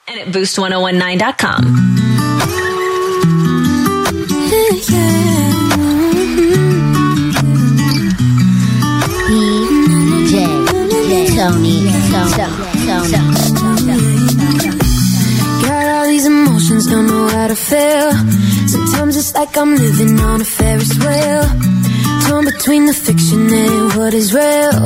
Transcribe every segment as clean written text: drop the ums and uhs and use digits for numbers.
and at boost1019.com. Tony. Got all these emotions, don't know how to feel. Sometimes it's like I'm living on a Ferris wheel, torn between the fiction and what is real.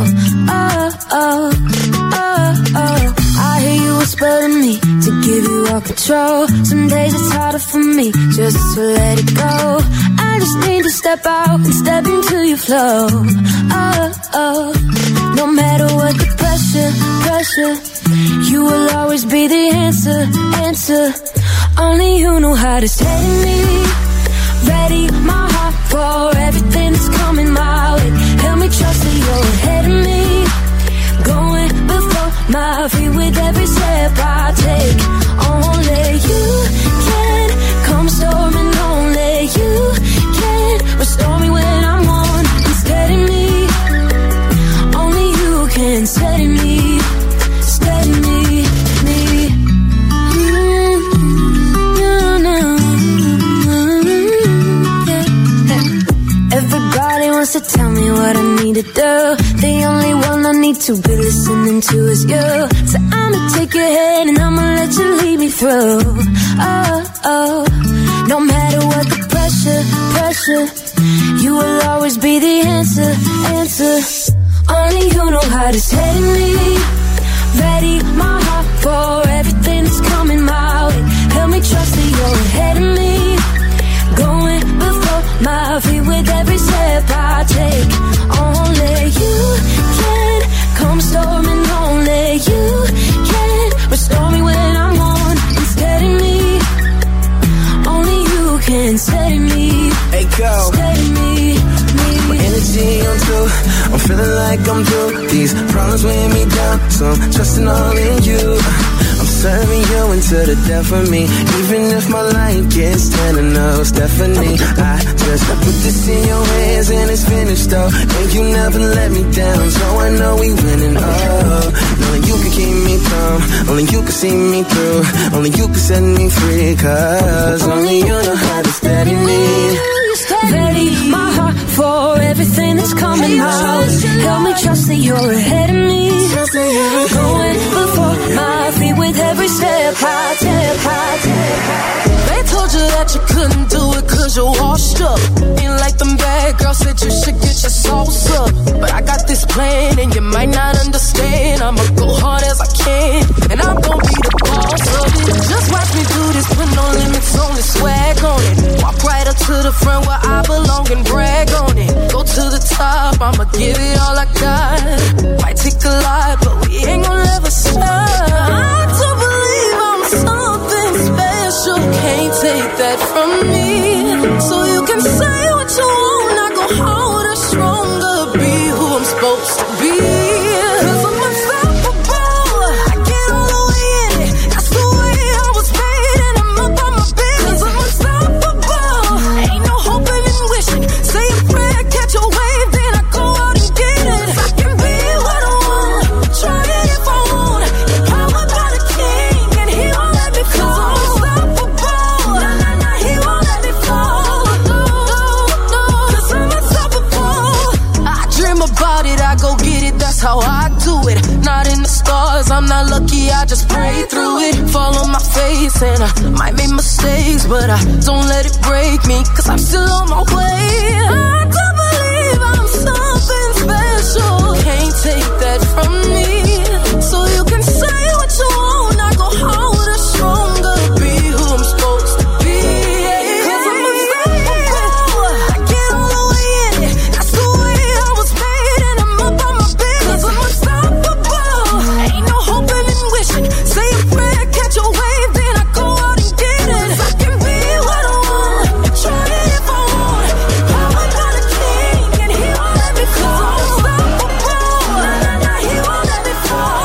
I hear you whisper to me to give you all control. Some days it's harder for me just to let it go. I just need to step out and step into your flow. No matter what the pressure, you will always be the answer. Only you know how to steady me. Ready my heart for everything that's coming my way. Help me trust that you're ahead of me, going before my feet with every step I take. Only you can come storming, only you can restore me when I'm on and steady me. Only you can steady me. To tell me what I need to do. The only one I need to be listening to is you. So I'ma take your hand and I'ma let you lead me through. No matter what the pressure, you will always be the answer. Only you know how to steady me. Ready my heart for everything that's coming my way. Help me trust that you're ahead of me, going before my feet with every step I take. Only you can come storming, only you can restore me when I'm on and steady me. Only you can steady me. Hey, go. Steady me. My energy on two, I'm feeling like I'm through. These problems weighing me down, so I'm trusting all in you. I'm serving you until the death of me. Even if my life gets ten and no Stephanie, I just put this in your hands and it's finished though. And you never let me down, so I know we winning. Oh, knowing you can keep me calm, only you can see me through, only you can set me free. Cause only you know how to steady me. Ready my heart for everything that's coming out. Help me trust that you're ahead of me, going before my feet with every step I take. They told you that you couldn't do it cause you're washed up. Ain't like them bad girls said you should get your sauce up. But I got this plan and you might not understand. I'ma go hard as I can and I'm gon' be the boss of it. Just watch me do this, put no limits on the swag on it. Walk right up to the front where I belong and brag on it. Go to the top, I'ma give it all I got. Might take a lot, but we ain't gon' ever stop. I do believe I'm something special. Can't take that from me. So you can say what you want, I go harder, stronger, be who I'm supposed to be. Cause I'm unstoppable, I get all the way in it. That's the way I was made and I'm up on my business. Cause I'm unstoppable, ain't no hoping and wishing. Say a prayer, catch a wave, then I go out and get it. I can be what I want, try it if I want. Empowered by the king and he won't let me fall. I'm unstoppable, nah, he won't let me fall. No, cause I'm unstoppable. I dream about it, I go get it, that's how I do it. Not in the stars, I'm not lucky, I just pray through it. Fall on my face and I might make mistakes, but I don't let it break me, cause I'm still on my way. I do believe I'm something special. Can't take that from me. So you can say what you want, I go harder, stronger, be who I'm supposed to be. Cause I'm unstoppable, I get all the way in it. That's the way I was made and I'm up on my business. Cause I'm unstoppable, ain't no hoping and wishing. Say a prayer, catch a wave, then I go out and get it. Cause I can be what I want, try it if I want. Empowered by the king and he won't let me fall. I'm unstoppable, nah, he won't let me fall.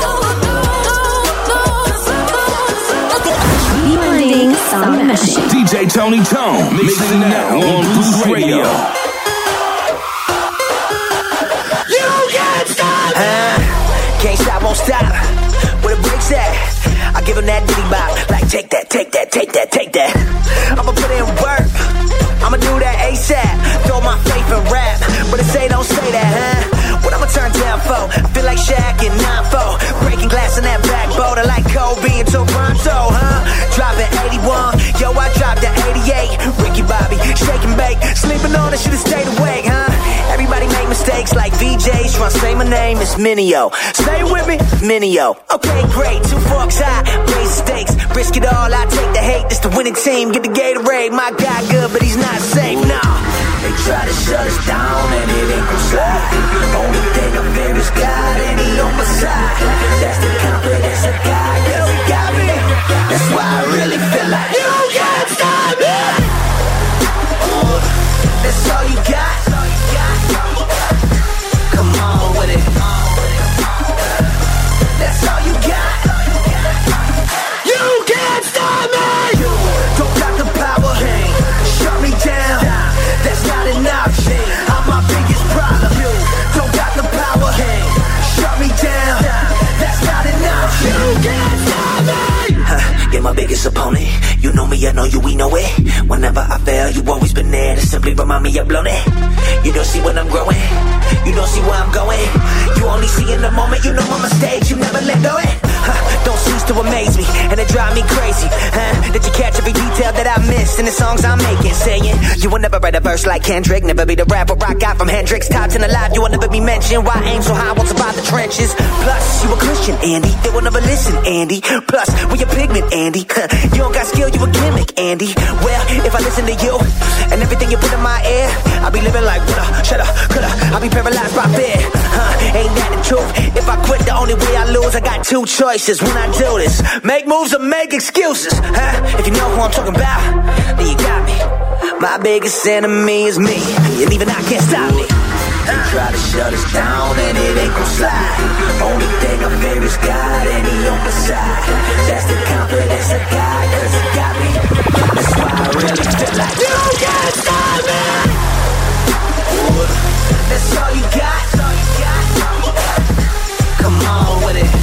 Blending Sound Machine. DJ Tony Tone, mixing now on Boost Radio. You can't stop. Can't stop, won't stop. Where the brakes at? I give him that ditty bop. Like, take that, take that, take that, take that. I'ma put in work. I'ma do that ASAP. Throw my faith in rap. But it say don't say that, huh? What I'ma turn down for? I feel like Shaq in 9-4. Breaking glass in that backboard. I like Kobe and Toronto, huh? Dropping 81. Yo, I dropped the 88. Ricky Bobby, shake and bake. Sleeping on it, should've stayed awake, huh? Everybody make mistakes like VJs. Trying to say my name, it's Minio. Stay with me, Minio. Okay, great. 2 forks high, raise the stakes. Risk it all, I take the hate. This the winning team, get the Gatorade. My guy good, but he's not safe, nah. They try to shut us down and it ain't gon' slide. Only thing I fear is God and he on my side. That's the confidence I got, cause he got me. That's why I really feel like you can't stop me. That's all you got. Come on with it. That's all you got. You can't stop me. Don't got the power. Shut me down. That's not enough. I'm my biggest problem. Don't got the power. Shut me down. That's not enough. You can't stop me. You're my biggest opponent. You know me, I know you, we know it. Whenever I fail, you always been there to simply remind me I've blown it. You don't see when I'm growing. You don't see where I'm going. You only see in the moment. You know I'm a stage. You never let go it. Don't cease to amaze me, and it drive me crazy. Did you catch every detail that I missed in the songs I'm making? Saying you will never write a verse like Kendrick, never be the rapper I got from Hendrix. Top 10 alive, you will never be mentioned. Why aim so high, won't survive the trenches? Plus, you a Christian, Andy. They will never listen, Andy. Plus, we a pigment, Andy. You don't got skill, you a gimmick, Andy. Well, if I listen to you and everything you put in my ear, I'll be living like woulda, shoulda, coulda. I'll be paralyzed by fear. Ain't that the truth? If I quit, the only way I lose. I got 2 choices when I do this: make moves or make excuses. If you know who I'm talking about, then you got me. My biggest enemy is me, and even I can't stop me. They try to shut us down and it ain't gon' slide. Only thing I fear is God and he on my side. That's the confidence I got, cause he got me. That's why I really feel like you can't stop me. That's all you got. Come on with it.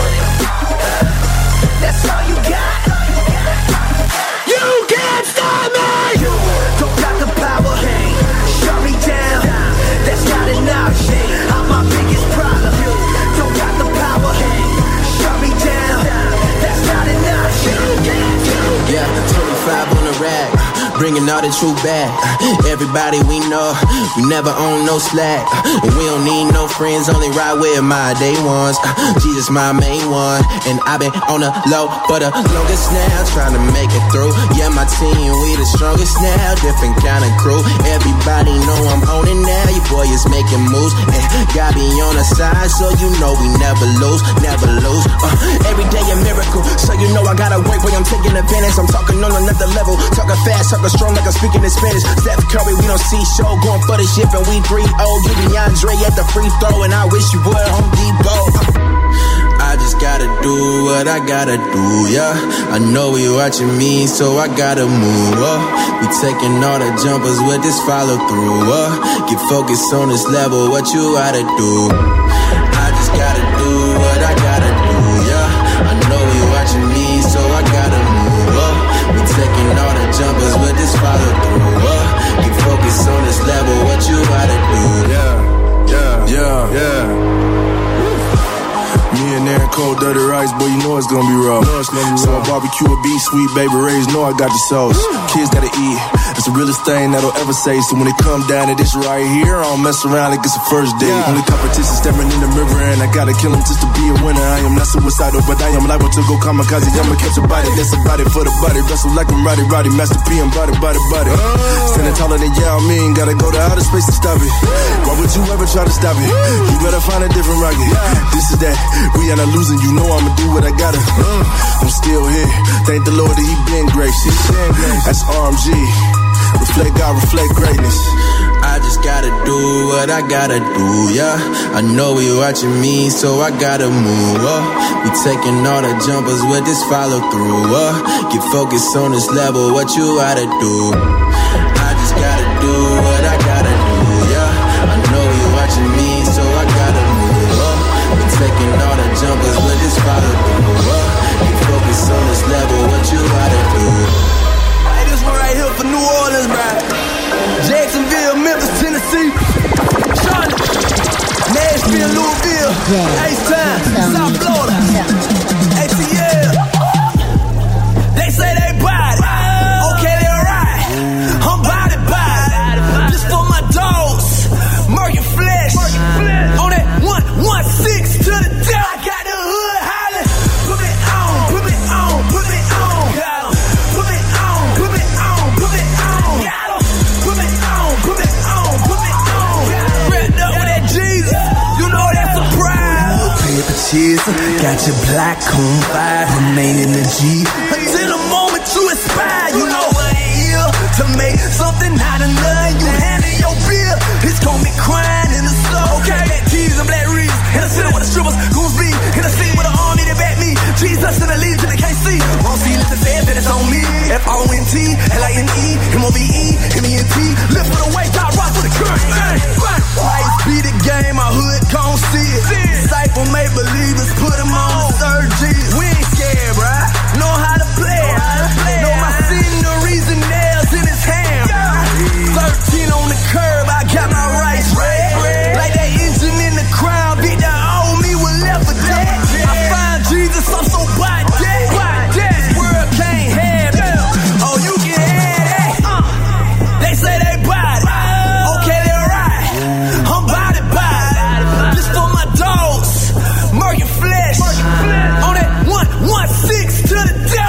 That's all you got. You can't stop me. You don't got the power. Shut me down. That's not enough. I'm my biggest problem. You don't got the power. Shut me down. That's not enough. Yeah, 25 on the rack. Bringing all the truth back. Everybody we know, we never own no slack. And we don't need no friends, only ride with my day ones. Jesus my main one, and I've been on the low for the longest now, trying to make it through. Yeah, my team, we the strongest now, different kind of crew. Everybody know I'm on it now. Your boy is making moves, and God be on the side, so you know we never lose, never lose. Every day a miracle, so you know I gotta work, boy, I'm taking advantage. I'm talking on another level, talking fast, talking strong like I'm speaking in Spanish. Steph Curry, we don't see show, going for the ship, and we 3-0. Give me Andre at the free throw, and I wish you would Home Depot. I just gotta do what I gotta do, yeah. I know we watching me, so I gotta move, We taking all the jumpers with this follow through, Get focused on this level, what you gotta do. I just gotta do what I gotta do, yeah. I know we watching me, so I gotta move, We taking all the jumpers with this follow through, Get focused on this level, what you gotta do. Yeah. Me and Aaron Cold Dirty Rice, boy, you know it's gonna be rough. So I barbecue a beef, sweet baby Ray's, know I got the sauce. Kids gotta eat, it's the realest thing that'll ever say. So when it come down to this right here, I don't mess around like it's a first date. Only competition staring in the mirror, and I gotta kill him just to be a winner. I am not suicidal, but I am liable to go kamikaze. I'ma catch a body, that's a body for the body. Wrestle like I'm Roddy, Master P, and body. Standing taller than Yao Ming, gotta go to outer space to stop it. Why would you ever try to stop it? You better find a different rocket. This is that. We are not losing, you know I'ma do what I gotta. I'm still here, thank the Lord that he been gracious. That's RMG, reflect God, reflect greatness. I just gotta do what I gotta do, yeah. I know we watching me, so I gotta move, We taking all the jumpers with this follow through, Get focused on this level, what you gotta do. I just gotta do what I gotta do, yeah. I know you watching me, so I gotta move, We taking all the jumpers with this follow through, Get got your black on 5, remain in the G. Until the moment you expire, you know I ain't here to make something out of none. You handle your beer, it's gonna be crying in the soul. Okay, that T's and black reeds, in the city where the strippers goons be, in the city with the army that back me. Jesus in the lead till they can't see. Won't see it to say that it's on me. F-O-N-T, L-I-N-E, M-O-V-E, M-E-N-T. Lift for the weight, drop rock for the current. Ice be the game, my hood gon' see it. Cypher make believers, put them on the third G. We ain't scared, bruh. Know how to play it. Know my sceneries and nails in his hand. 13 on the curb, I got my rights red. Like that engine in the crown, beat that old me with left for dead. I find Jesus, I'm so by dead. This world can't have it. Oh, you can have it. They say they buy it. Okay, they're right. I'm bout it. This for my dogs. Murky flesh. On that 116 to the death.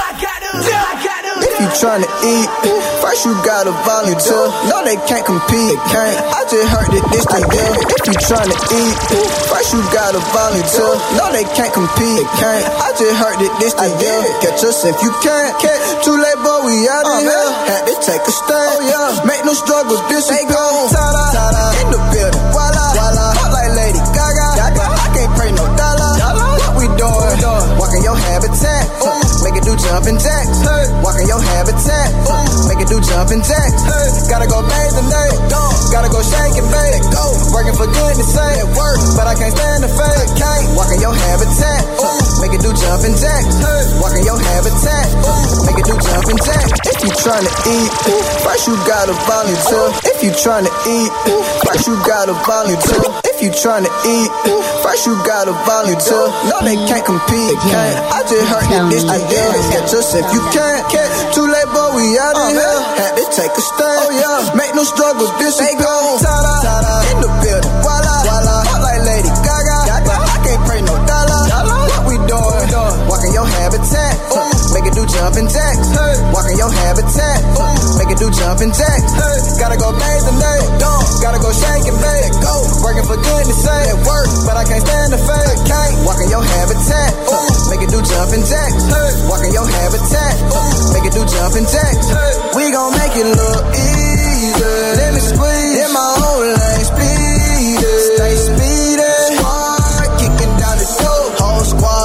If you tryna eat, first you gotta volunteer. No, they can't compete. They can't. I just heard that this the deal. If you tryna eat, first you gotta volunteer. No, they can't compete. They can't. I just heard that this the deal. Catch us if you can't. Too late, boy, we out of here. Had to take a stand. Oh yeah. Make no struggles disappear. Ta-da, in the building. Voila, hot like Lady Gaga. I can't pray no dollar. What we doing? Walking your habitat. Make it do jumping jacks. Walking your habitat. Make it do jumping jacks. Gotta go bathe the day. Gotta go shake and bake. Working for goodness sake. Work, but I can't stand the fake. Walking your habitat. Make it do jumping jacks. Walking your habitat. Make it do jumping jacks. If you tryna eat, first you gotta volunteer. If you tryna eat, first you gotta volunteer. If you tryna eat, first you gotta volunteer. No, they can't compete. They can't. I just heard that this the deal. Catch us if you can't. Too late, boy, we out of here. Had to take a stand. Oh yeah. Make no struggles disappear. Ta-da, in the building. Voila, hot like Lady Gaga. I can't pray no dollar. What we doing? Walking your habitat. Make it do jumping jacks. Walking your habitat. Make it do jumping jacks. Gotta go bathe the day. Gotta go shake and bake. Working for goodness sake. Work, but I can't stand the fake. Walking your habitat. Make it do jumping jacks. Walking your habitat. Make it do jumping jacks. We gon' make it look easy. Let me squeeze in my own lane. Speed it. Stay speedy. Squad kicking down the door. Whole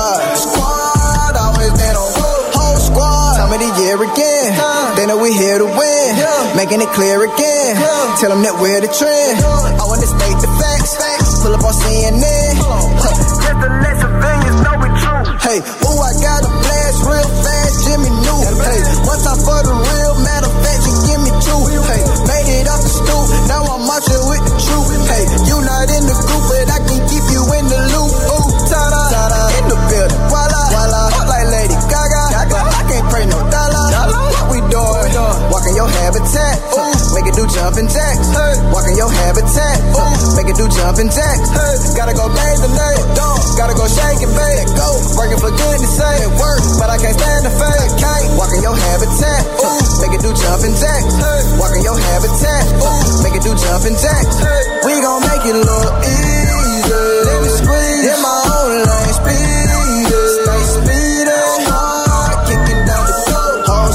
squad always been on whole squad. Time of the year again. They know we here to win. Making it clear again. Tell them that we're the trend. I wanna state the facts. Pull up on CNN. Just to let civilians know we true. Hey, ooh, I got a blast real fast, Jimmy New. Hey, one time for the real, matter of fact, you give me two. Hey, made it off the stoop, now I'm marching with the truth. Hey, you not in the group, but I can keep you in the loop. Ooh, ta-da, in the building. Voila, hot like Lady Gaga. I can't pray no dollar. What we doing? Walking your habitat. Make it do jumping jacks. Walking your habitat. Make it do jumping jacks. Gotta go bathe the day. Gotta go shake and bake. Working for goodness sake. Work, but I can't stand the fake. Walking your habitat. Make it do jumping jacks. Walking your habitat. Make it do jumping jacks. We gon' make it look easy. Let me squeeze in my own lane. Speed it. Stay speedy. Hard kicking down the door. Whole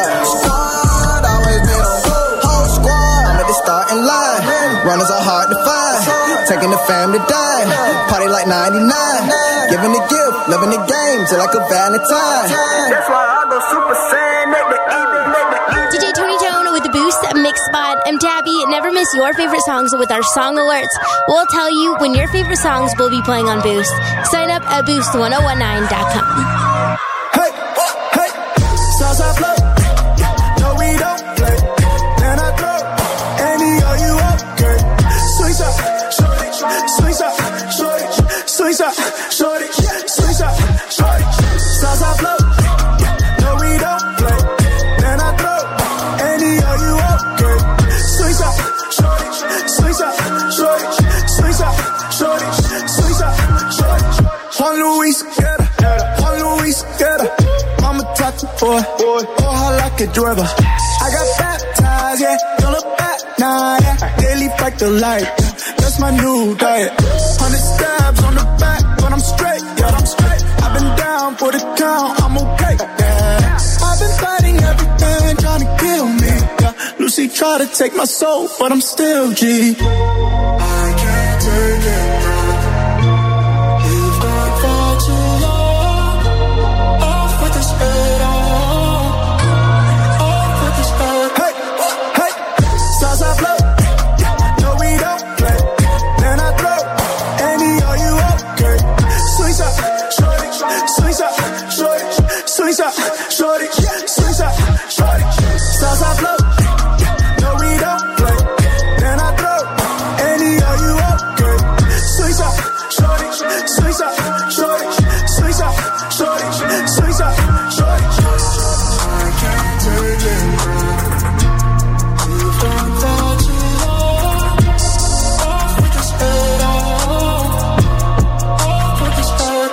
squad always been on whole squad. I'm at the starting line. Runners are hard to find. Taking the fam to dine. Party like 99. Giving the gift, loving the game, till like a Valentine. That's why I go Super Saiyan at the evening. DJ Tony Tone with the Boost Mix Spot. I'm Tabby. Never miss your favorite songs with our song alerts. We'll tell you when your favorite songs will be playing on Boost. Sign up at boost1019.com. Hey, hey, Southside flow. No, we don't play. And I throw any of you up, girl. Swing shot, shorty, swing shot, shorty, swing shot, shorty, swing shot, shorty. Southside flow. No, we don't play. And I throw any of you up, girl. Swing shot, shorty, swing shot, shorty, swing shot, shorty, swing shot, shorty. Juan Luis Guerra, mama talk to boy, ojalá que llueva. I got baptized, yeah, don't look back, nah, yeah. Daily fight the light, that's my new diet. 100 stabs on the back, but I'm straight, yeah, I'm straight. been down for the count, I'm okay. Yeah. I've been fighting everything trying to kill me. Yeah. Lucy tried to take my soul, but I'm still G. I can't take it. If I fall too long, off with this head on, off with this head. Hey, hey, Southside blow. No, we don't play. Then I throw. Andy, are you okay? Swing shot, shorty, swing shot, shorty, swing shot, shorty, swing shot, shorty. Southside blow. No, we don't play. Then I throw. Andy, are you okay? Swing shot, shorty, swing shot, shorty, swing shot, shorty, swing shot, shorty. I can't take it. If I fall too long, off with this head on, off with this head.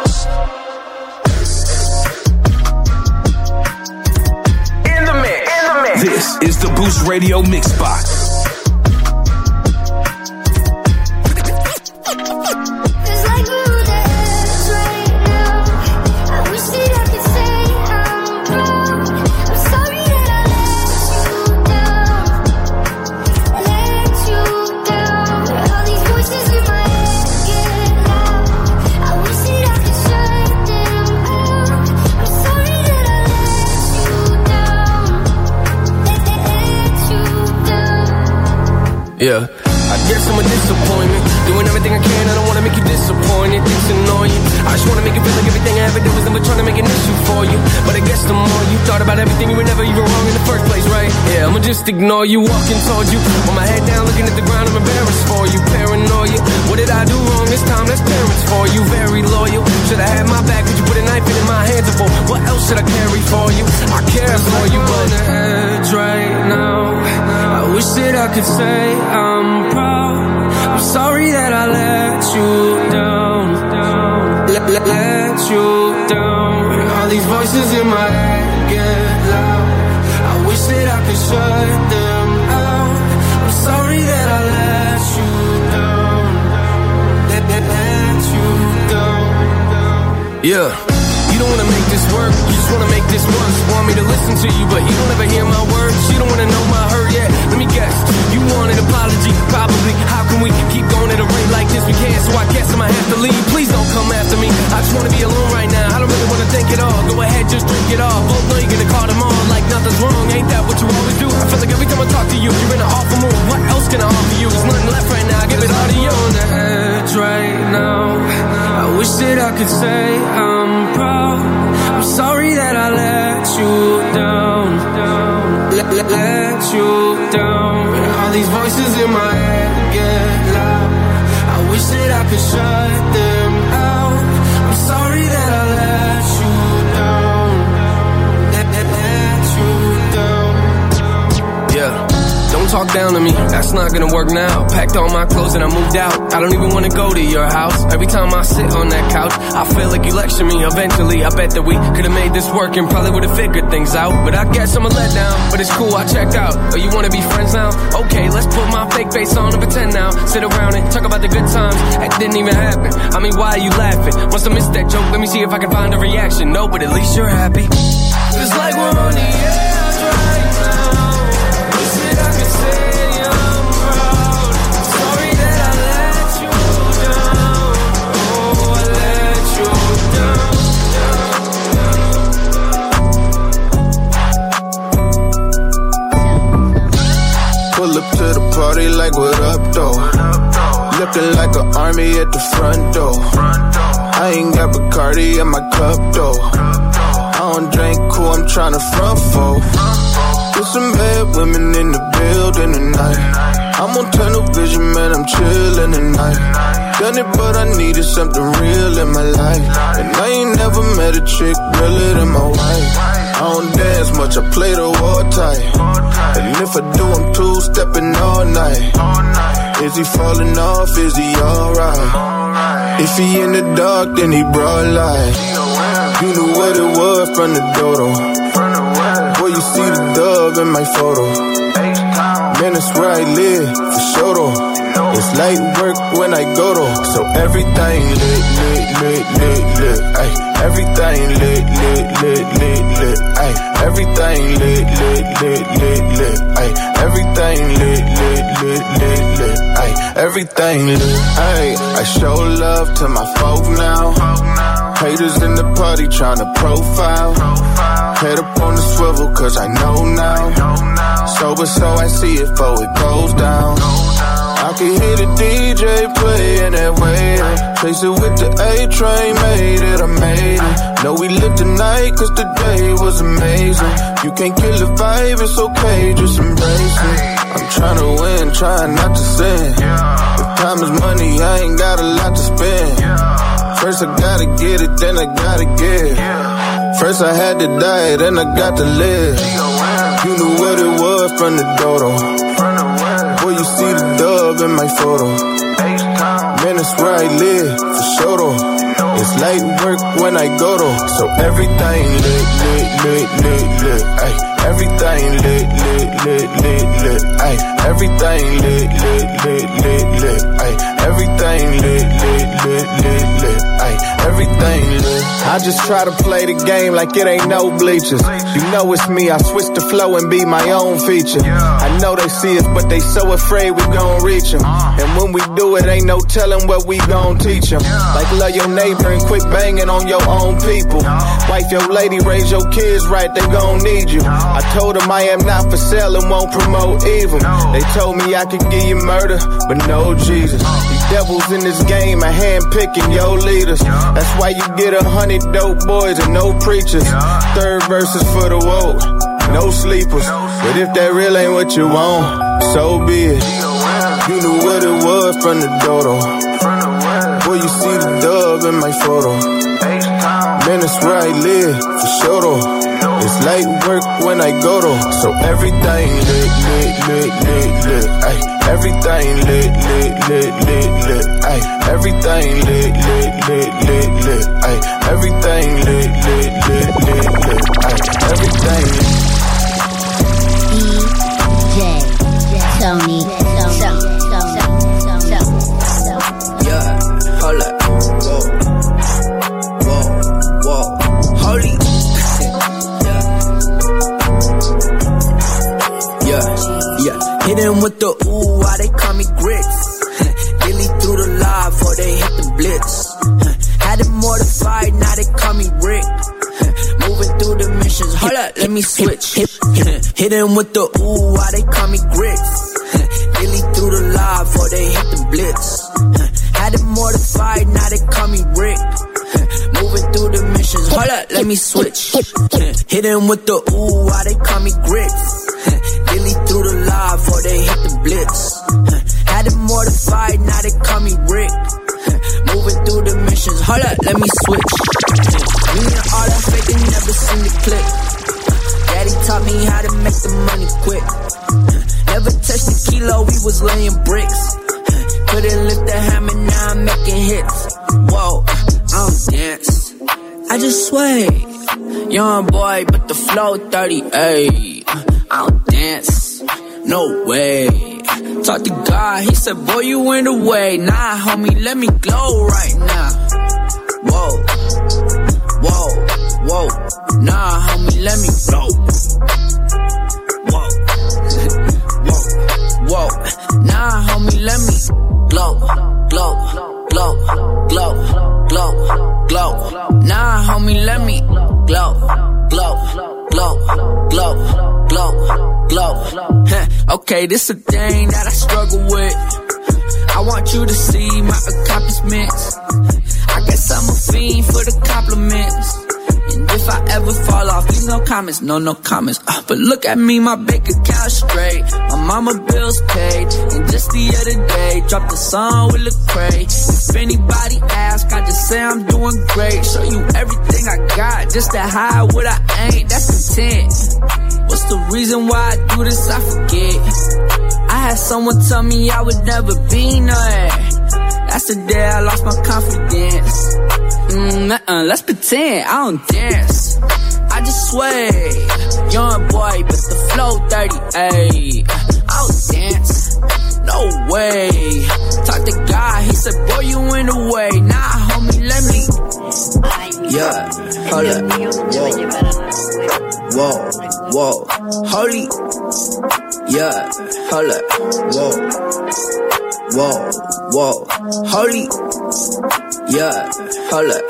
In the mix. This is the Boost Radio Mix Box. It's like we're dancing right now. I wish that I could say I'm proud. I'm sorry that I let you down. I let you down. All these voices in my head get loud. I wish that I could shut them out. I'm sorry that I let you down. Let you down. Yeah, I guess I'm a disappointment. Doing everything I can, I don't wanna make you disappointed. Things annoy you. I just wanna make you feel like everything I ever did was never trying to make an issue for you. But I guess the more you thought about everything, you were never even wrong in the first place, right? Yeah, I'ma just ignore you, walking towards you. With my head down, looking at the ground, I'm embarrassed for you. Paranoia, what did I do wrong this time? That's parents for you. Very loyal, should've had my back. Could you put a knife in my hands before? What else should I carry for you? I care for you, but on the edge right now. I wish that I could say I'm proud. I'm sorry that I let you down. Let you down. All these voices in my head get loud. I wish that I could shut them out. I'm sorry that I let you down. Let you down. Yeah. You don't wanna make this work, you just wanna make this worse. Want me to listen to you, but you don't ever hear my words. You don't wanna know my hurt yet. Let me guess, you want an apology, probably. How can we keep going at a rate like this? We can't, so I guess I might have to leave. Please don't come after me. I just wanna be alone right now. I don't really wanna think it all. Go ahead, just drink it all. Both know you're gonna call them on like nothing's wrong. Ain't that what you always do? I feel like every time I talk to you, you're in an awful mood. What else can I offer you? There's nothing left right now. I give it all to you. On the edge right now. I wish that I could say I'm proud. I'm sorry that I let you down. Let you down. All these voices in my head get loud. I wish that I could shut them out. I'm sorry that I let you down. Let you down. Yeah. Don't talk down to me, that's not gonna work now. Packed all my clothes and I moved out. I don't even wanna go to your house. Every time I sit on that couch, I feel like you lecture me. Eventually, I bet that we could've made this work and probably would've figured things out. But I guess I'm a letdown, but it's cool, I checked out. Oh, you wanna be friends now? Okay, let's put my fake face on and pretend now. Sit around and talk about the good times. That didn't even happen. I mean, why are you laughing? Must have missed that joke, let me see if I can find a reaction. No, but at least you're happy. It's like we're on the edge right now. I could say I'm proud. Sorry that I let you down. Oh, I let you down. Pull up to the party like what up though. Looking like an army at the front door. I ain't got Bacardi in my cup though. I don't drink cool, I'm tryna front for. There's some bad women in the building tonight. I'm on tunnel vision, man, I'm chillin' tonight. Done it, but I needed something real in my life. And I ain't never met a chick realer than my wife. I don't dance much, I play the war tight. And if I do, I'm two-stepping all night. Is he falling off, is he alright? If he in the dark, then he broad light. You knew what it was from the dodo. Boy, you see the dove in my photo. Man, that's where I live, for sure though. It's late work when I go though, so everything lit, ay. Everything lit, ay. Everything lit, ay. Everything lit, ay. Everything lit, ay. I show love to my folk now. Haters in the party tryna profile. Head up on the swivel cause I know now. Sober so I see it before it goes down. I can hear the DJ playing that way. Chase it with the A-train, made it, I made it. Know we lived the night cause the day was amazing. You can't kill the vibe, it's okay, just embrace it. I'm trying to win, trying not to sin. If time is money, I ain't got a lot to spend. First I gotta get it, then I gotta give. First I had to die, then I got to live. You knew what it was from the dodo. Boy, you see the dub in my photo. Man, that's where I live, for sure though. It's light work when I go though. So everything lit, ay. Everything lit, ay. Everything lit, ay. Everything lit, ay. Everything lit. I just try to play the game like it ain't no bleachers. You know it's me, I switch the flow and be my own feature. I know they see us, but they so afraid we gon' reach them. And when we do it, ain't no telling what we gon' teach them. Like love your neighbor and quit banging on your own people. Wife your lady, raise your kids right, they gon' need you. I told them I am not for sale and won't promote evil. They told me I could give you murder, but no Jesus. These devils in this game are handpicking your leaders. That's why you get 100 dope boys and no preachers. Third verse is for the woke, no sleepers. But if that real ain't what you want, so be it. You knew what it was from the dodo. Boy, you see the dub in my photo. Man, that's where I live, for sure though. It's light work when I go though. So everything lit, ay. Everything lit, ay. Everything lit, ay. Everything lit, ay. Everything lit. DJ Tony. Yeah, hold up. Whoa. Holy. Yeah. Hit him with the ooh, why they call me grits. Billy through the live before they hit the blitz. Had him mortified, now they call me Rick. Moving through the missions, hold up, let me switch. Hit him with the ooh, why they call me grits. Billy through the live before they hit the blitz. Had him mortified, now they call me Rick. Moving through the missions, hold up, let me switch. Hit him with the ooh, why they call me grits. Billy through the live before they hit the blitz. Had him mortified, now they call me Rick. Moving through the missions, hold up, let me switch. Me and all that faking never seen the click. Daddy taught me how to make the money quick. Never touched the kilo, we was laying bricks. Couldn't lift the hammer, now I'm making hits. Whoa, I don't dance, I just sway. Young boy, but the flow 30, ayy. I don't dance, no way. Talk to God, he said, boy, you went away. Nah, homie, let me glow right now. Whoa. Nah, homie, let me glow. Whoa. Nah, homie, let me glow. Nah, homie, let me glow. Okay, this a thing that I struggle with. I want you to see my accomplishments. I guess I'm a fiend for the compliments. And if I ever fall off, leave no comments, no comments. But look at me, my bank account straight. My mama bills paid. And just the other day, dropped a song with Lecrae. If anybody asks, I just say I'm doing great. Show you everything I got, just to hide what I ain't. That's content. What's the reason why I do this? I forget. I had someone tell me I would never be none. That's the day I lost my confidence. Let's pretend I don't dance. I just sway. Young boy, but the flow 30, ayy. I don't dance, No way. Talk to God, he said, boy, you in the way. Nah, homie, let me. Yeah, hold up. Whoa, whoa, holy. Yeah, hold up. Whoa, whoa, holy. Yeah, hold up.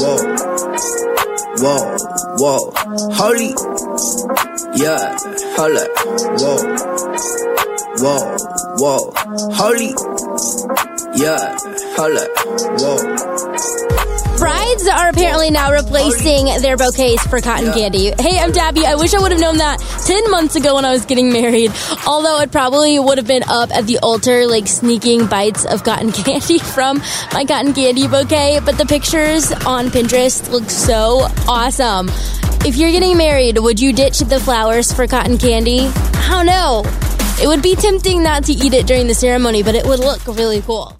Whoa, holy. Yeah, hold up. Whoa, holy. Yeah, hold up. Brides are apparently now replacing their bouquets for cotton candy. Hey, I'm Dabby. I wish I would have known that 10 months ago when I was getting married. Although it probably would have been up at the altar, like sneaking bites of cotton candy from my cotton candy bouquet. But the pictures on Pinterest look so awesome. If you're getting married, would you ditch the flowers for cotton candy? I don't know. It would be tempting not to eat it during the ceremony, but it would look really cool.